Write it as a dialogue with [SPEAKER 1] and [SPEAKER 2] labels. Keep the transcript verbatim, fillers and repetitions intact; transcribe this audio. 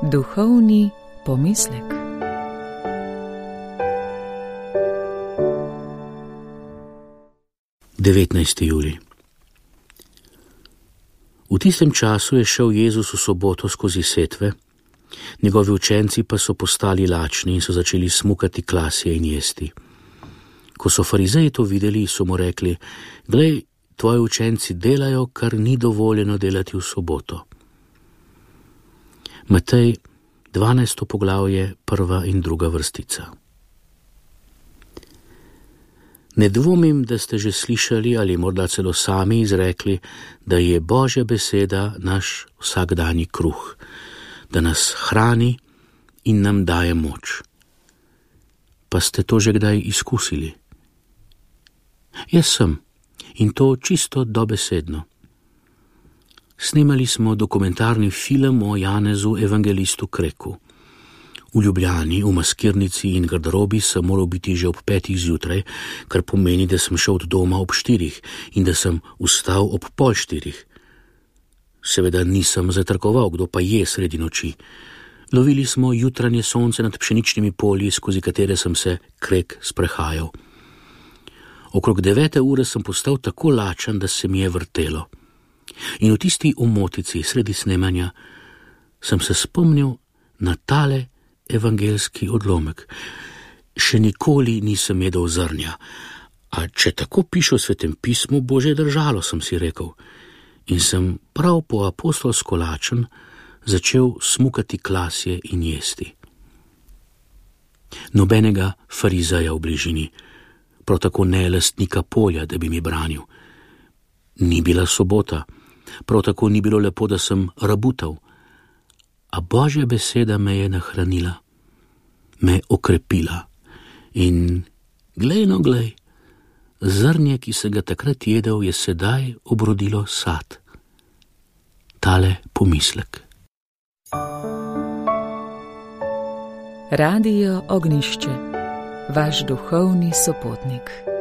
[SPEAKER 1] Duhovni pomislek.
[SPEAKER 2] devetnajsti julij. V tistem času je šel Jezus v soboto skozi setve, njegovi učenci pa so postali lačni in so začeli smukati klasje in jesti. Ko so farizeji to videli, so mu rekli: "Glej, tvoji učenci delajo, kar ni dovoljeno delati v soboto." Matej, dvanajsto poglavje, prva in druga vrstica. Ne dvomim, da ste že slišali ali morda celo sami izrekli, da je Božja beseda naš vsakdanji kruh, da nas hrani in nam daje moč. Pa ste to že kdaj izkusili? Jaz sem, in to čisto dobesedno. Snemali smo dokumentarni film o Janezu evangelistu Kreku. V Ljubljani, v maskirnici in garderobi sem moral biti že ob petih zjutraj, kar pomeni, da sem šel od doma ob štirih in da sem vstal ob pol štirih. Seveda nisem zatrkoval, kdo pa je sredi noči. Lovili smo jutranje sonce nad pšeničnimi polji, skozi katere sem se Krek sprehajal. Okrog devete ure sem postal tako lačen, da se mi je vrtelo. In v tisti omotici sredi snemanja sem se spomnil na tale evangelski odlomek. Še nikoli nisem jedel zrnja, a če tako piše v Svetem pismu, bo že držalo, sem si rekel. In sem prav po apostolsko lačen začel smukati klasje in jesti. Nobenega farizeja v bližini, prav tako ne lastnika polja, da bi mi branil. Ni bila sobota, prav tako ni bilo lepo, da sem rabutal. A Božja beseda me je nahranila, me okrepila in glej no glej, zrnje, ki se ga takrat jedel, je sedaj obrodilo sad. Tale pomislek.
[SPEAKER 1] Radio Ognjišče, vaš duhovni sopotnik.